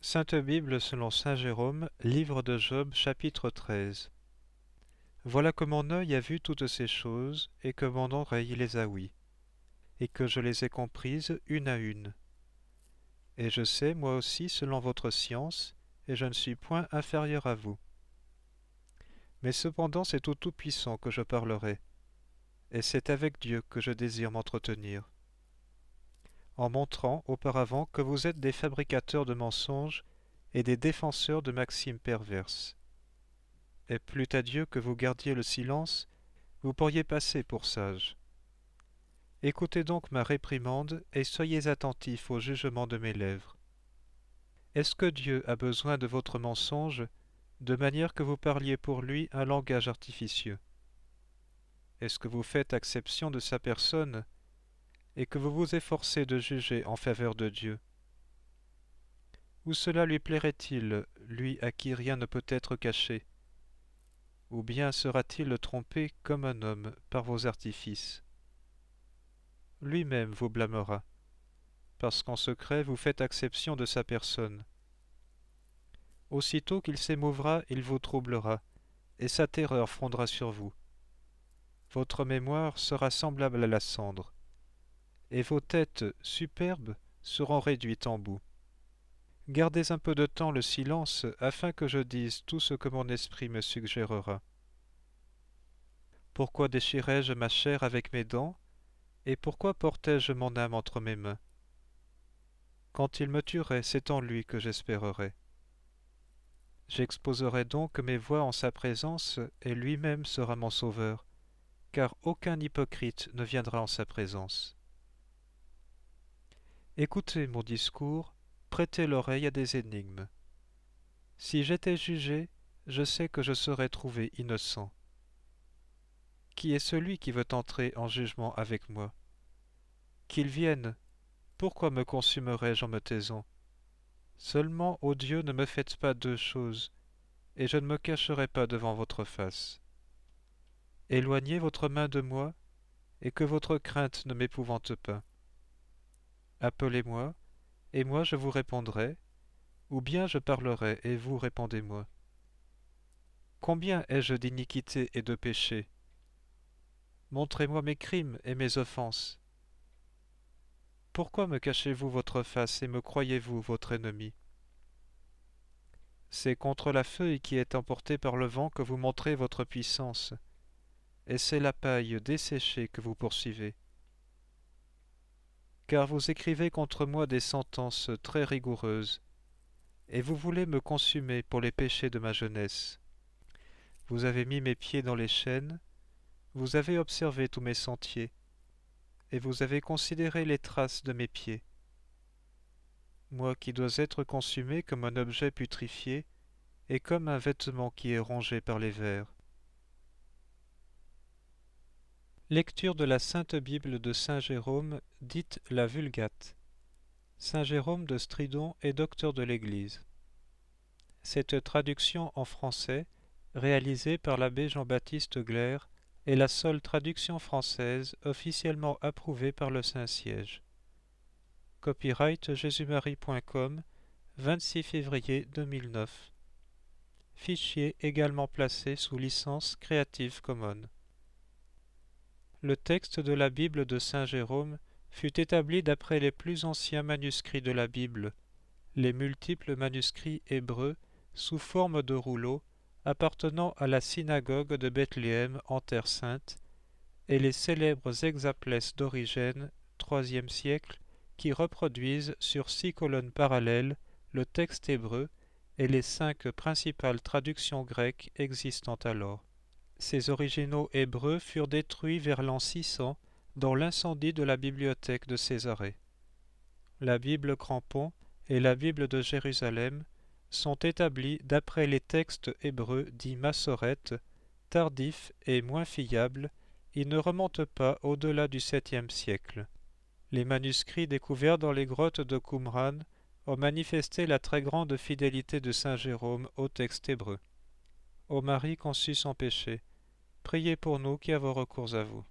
Sainte Bible selon saint Jérôme, livre de Job, chapitre 13. Voilà que mon œil a vu toutes ces choses, et que mon oreille les a ouïes, et que je les ai comprises une à une. Et je sais, moi aussi, selon votre science, et je ne suis point inférieur à vous. Mais cependant c'est au Tout-Puissant que je parlerai, et c'est avec Dieu que je désire m'entretenir. En montrant auparavant que vous êtes des fabricateurs de mensonges et des défenseurs de maximes perverses. Et plût à Dieu que vous gardiez le silence, vous pourriez passer pour sages. Écoutez donc ma réprimande et soyez attentifs au jugement de mes lèvres. Est-ce que Dieu a besoin de votre mensonge, de manière que vous parliez pour lui un langage artificieux? Est-ce que vous faites acception de sa personne et que vous vous efforcez de juger en faveur de Dieu? Ou cela lui plairait-il, lui à qui rien ne peut être caché? Ou bien sera-t-il trompé comme un homme par vos artifices? Lui-même vous blâmera, parce qu'en secret vous faites acception de sa personne. Aussitôt qu'il s'émouvra, il vous troublera, et sa terreur fondra sur vous. Votre mémoire sera semblable à la cendre, et vos têtes superbes seront réduites en boue. Gardez un peu de temps le silence, afin que je dise tout ce que mon esprit me suggérera. Pourquoi déchirais-je ma chair avec mes dents, et pourquoi portais-je mon âme entre mes mains? Quand il me tuerait, c'est en lui que j'espérerais. J'exposerai donc mes voies en sa présence, et lui-même sera mon sauveur, car aucun hypocrite ne viendra en sa présence. Écoutez mon discours, prêtez l'oreille à des énigmes. Si j'étais jugé, je sais que je serais trouvé innocent. Qui est celui qui veut entrer en jugement avec moi? Qu'il vienne. Pourquoi me consumerais-je en me taisant? Seulement, ô Dieu, ne me faites pas deux choses, et je ne me cacherai pas devant votre face. Éloignez votre main de moi, et que votre crainte ne m'épouvante pas. Appelez-moi, et moi je vous répondrai, ou bien je parlerai, et vous répondez-moi. Combien ai-je d'iniquité et de péché? Montrez-moi mes crimes et mes offenses. Pourquoi me cachez-vous votre face et me croyez-vous votre ennemi? C'est contre la feuille qui est emportée par le vent que vous montrez votre puissance, et c'est la paille desséchée que vous poursuivez. Car vous écrivez contre moi des sentences très rigoureuses, et vous voulez me consumer pour les péchés de ma jeunesse. Vous avez mis mes pieds dans les chaînes, vous avez observé tous mes sentiers, et vous avez considéré les traces de mes pieds. Moi qui dois être consumé comme un objet putrifié, et comme un vêtement qui est rongé par les vers. Lecture de la Sainte Bible de saint Jérôme, dite la Vulgate. Saint Jérôme de Stridon est docteur de l'Église. Cette traduction en français, réalisée par l'abbé Jean-Baptiste Glaire, est la seule traduction française officiellement approuvée par le Saint-Siège. Copyright jésus-marie.com, 26 février 2009. Fichier également placé sous licence Creative Commons. Le texte de la Bible de saint Jérôme fut établi d'après les plus anciens manuscrits de la Bible, les multiples manuscrits hébreux sous forme de rouleaux appartenant à la synagogue de Bethléem en Terre sainte, et les célèbres hexaplès d'Origène, IIIe siècle, qui reproduisent sur 6 colonnes parallèles le texte hébreu et les 5 principales traductions grecques existant alors. Ces originaux hébreux furent détruits vers l'an 600 dans l'incendie de la bibliothèque de Césarée. La Bible Crampon et la Bible de Jérusalem sont établis d'après les textes hébreux dits massorètes, tardifs et moins fiables. Ils ne remontent pas au-delà du 7e siècle. Les manuscrits découverts dans les grottes de Qumran ont manifesté la très grande fidélité de saint Jérôme au texte hébreu. Ô Marie conçue sans péché, priez pour nous qui avons recours à vous.